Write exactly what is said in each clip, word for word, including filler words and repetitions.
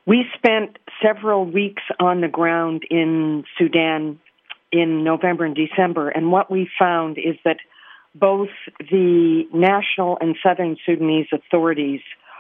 We spent several weeks on the ground in Sudan in November and December, and what we found is that both the national and southern Sudanese authorities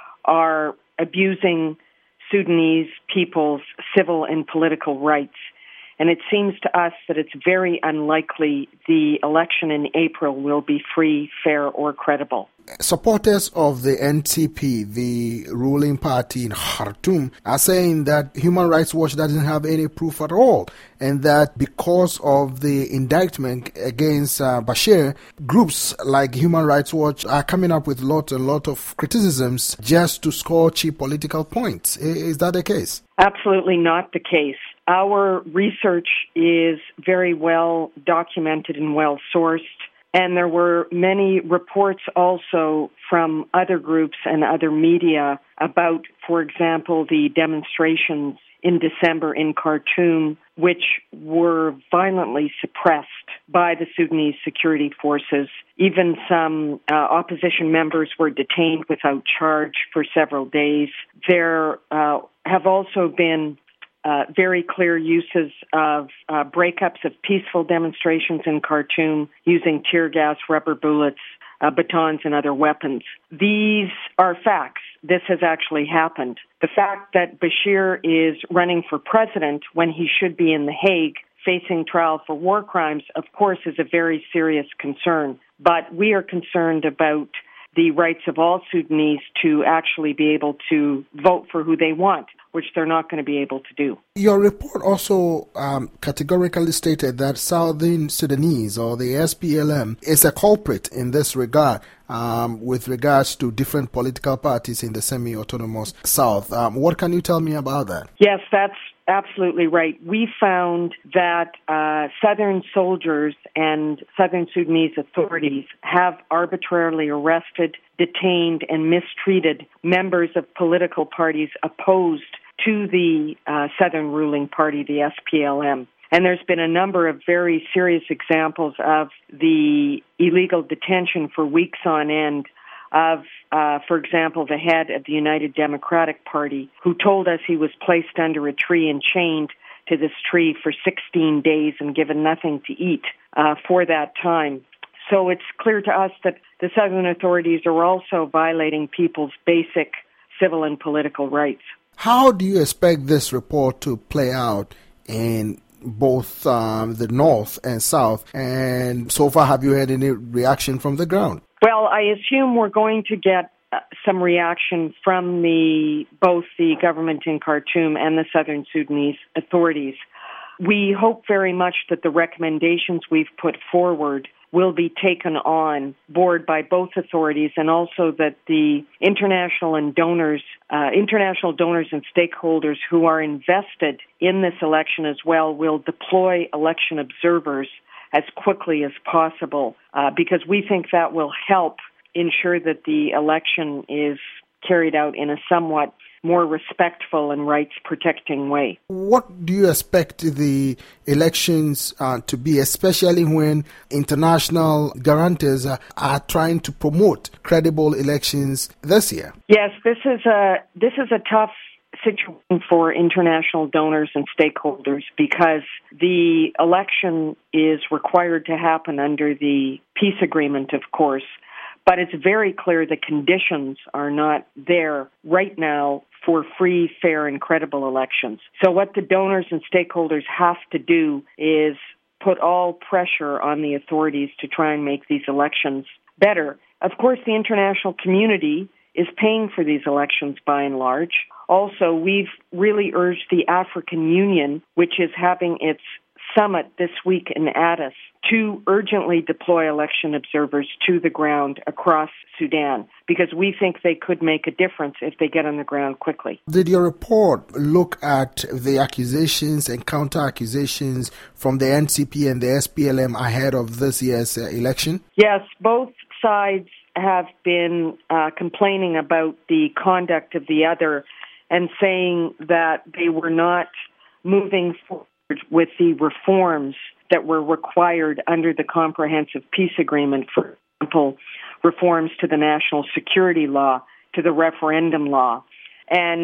are abusing Sudanese people's civil and political rights. And it seems to us that it's very unlikely the election in April will be free, fair, or credible. Supporters of the N C P, the ruling party in Khartoum, are saying that Human Rights Watch doesn't have any proof at all, and that because of the indictment against uh, Bashir, groups like Human Rights Watch are coming up with a lot, a lot of criticisms just to score cheap political points. Is that the case? Absolutely not the case. Our research is very well documented and well sourced. And there were many reports also from other groups and other media about, for example, the demonstrations in December in Khartoum, which were violently suppressed by the Sudanese security forces. Even some uh, opposition members were detained without charge for several days. There uh, have also been Uh, very clear uses of uh, breakups of peaceful demonstrations in Khartoum using tear gas, rubber bullets, uh, batons, and other weapons. These are facts. This has actually happened. The fact that Bashir is running for president when he should be in The Hague facing trial for war crimes, of course, is a very serious concern. But we are concerned about the rights of all Sudanese to actually be able to vote for who they want, which they're not going to be able to do. Your report also um, categorically stated that Southern Sudanese, or the S P L M, is a culprit in this regard um, with regards to different political parties in the semi-autonomous South. Um, what can you tell me about that? Yes, that's absolutely right. We found that uh, Southern soldiers and Southern Sudanese authorities have arbitrarily arrested, detained, and mistreated members of political parties opposed to the uh, Southern ruling party, the S P L M. And there's been a number of very serious examples of the illegal detention for weeks on end of, uh, for example, the head of the United Democratic Party, who told us he was placed under a tree and chained to this tree for sixteen days and given nothing to eat uh, for that time. So it's clear to us that the Southern authorities are also violating people's basic civil and political rights. How do you expect this report to play out in both um, the North and South? And so far, have you had any reaction from the ground? Well, I assume we're going to get uh, some reaction from the both the government in Khartoum and the Southern Sudanese authorities. We hope very much that the recommendations we've put forward will be taken on board by both authorities, and also that the international and donors, uh, international donors and stakeholders who are invested in this election as well will deploy election observers as quickly as possible, uh, because we think that will help ensure that the election is carried out in a somewhat more respectful and rights-protecting way. What do you expect the elections uh, to be, especially when international guarantors uh, are trying to promote credible elections this year? Yes, this is a this is a tough situation for international donors and stakeholders, because the election is required to happen under the peace agreement, of course. But it's very clear the conditions are not there right now for free, fair, and credible elections. So what the donors and stakeholders have to do is put all pressure on the authorities to try and make these elections better. Of course, the international community is paying for these elections by and large. Also, we've really urged the African Union, which is having its summit this week in Addis, to urgently deploy election observers to the ground across Sudan, because we think they could make a difference if they get on the ground quickly. Did your report look at the accusations and counter-accusations from the N C P and the S P L M ahead of this year's uh, election? Yes, both sides have been uh, complaining about the conduct of the other and saying that they were not moving forward with the reforms that were required under the Comprehensive Peace Agreement, for example, reforms to the national security law, to the referendum law. And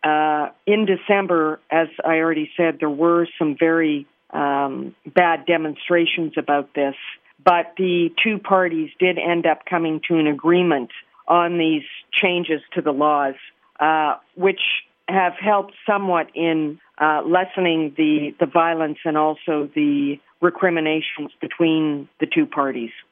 Uh, in December, as I already said, there were some very um, bad demonstrations about this, but the two parties did end up coming to an agreement on these changes to the laws, uh, which have helped somewhat in uh, lessening the, the violence and also the recriminations between the two parties.